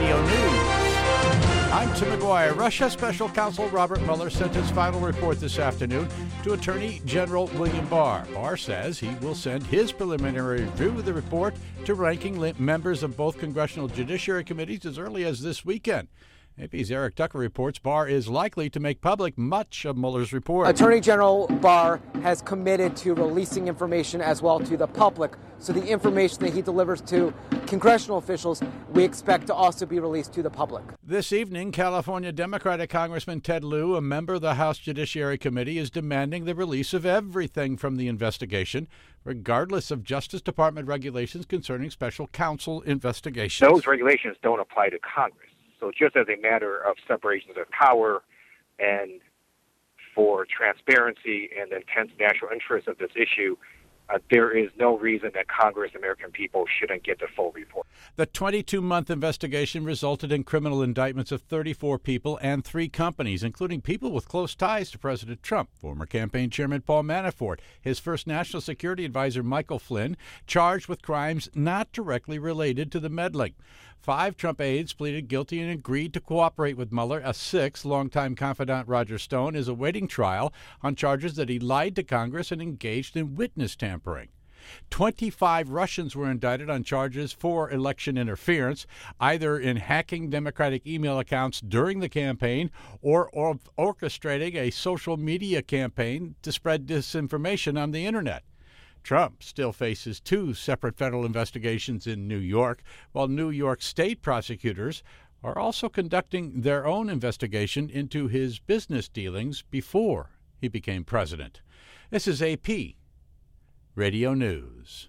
Radio News. I'm Tim McGuire. Russia Special Counsel Robert Mueller sent his final report this afternoon to Attorney General William Barr. Barr says he will send his preliminary review of the report to ranking members of both congressional judiciary committees as early as this weekend. AP's Eric Tucker reports Barr is likely to make public much of Mueller's report. Attorney General Barr has committed to releasing information as well to the public. So the information that he delivers to congressional officials, we expect to also be released to the public. This evening, California Democratic Congressman Ted Lieu, a member of the House Judiciary Committee, is demanding the release of everything from the investigation, regardless of Justice Department regulations concerning special counsel investigations. Those regulations don't apply to Congress. So just as a matter of separations of power and for transparency and the intense national interest of this issue, there is no reason that Congress and American people shouldn't get the full report. The 22-month investigation resulted in criminal indictments of 34 people and 3 companies, including people with close ties to President Trump, former campaign chairman Paul Manafort, his first national security advisor Michael Flynn, charged with crimes not directly related to the meddling. 5 Trump aides pleaded guilty and agreed to cooperate with Mueller. A 6th, longtime confidant Roger Stone, is awaiting trial on charges that he lied to Congress and engaged in witness tampering. 25 Russians were indicted on charges for election interference, either in hacking Democratic email accounts during the campaign or orchestrating a social media campaign to spread disinformation on the internet. Trump still faces 2 separate federal investigations in New York, while New York state prosecutors are also conducting their own investigation into his business dealings before he became president. This is AP Radio News.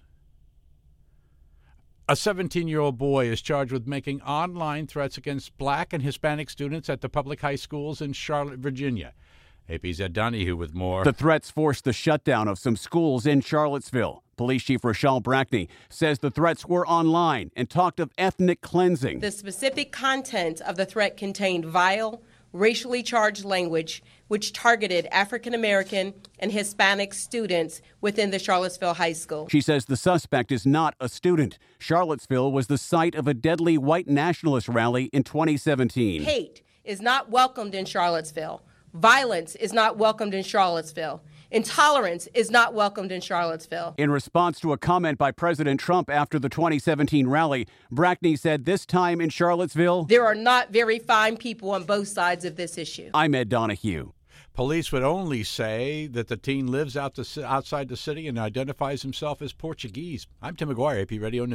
A 17-year-old boy is charged with making online threats against Black and Hispanic students at the public high schools in Charlotte, Virginia. AP's Ed Donahue with more. The threats forced the shutdown of some schools in Charlottesville. Police Chief Rochelle Brackney says the threats were online and talked of ethnic cleansing. The specific content of the threat contained vile, racially charged language which targeted African American and Hispanic students within the Charlottesville High School. She says the suspect is not a student. Charlottesville was the site of a deadly white nationalist rally in 2017. Hate is not welcomed in Charlottesville. Violence is not welcomed in Charlottesville. Intolerance is not welcomed in Charlottesville. In response to a comment by President Trump after the 2017 rally, Brackney said this time in Charlottesville, there are not very fine people on both sides of this issue. I'm Ed Donahue. Police would only say that the teen lives outside the city and identifies himself as Portuguese. I'm Tim McGuire, AP Radio News.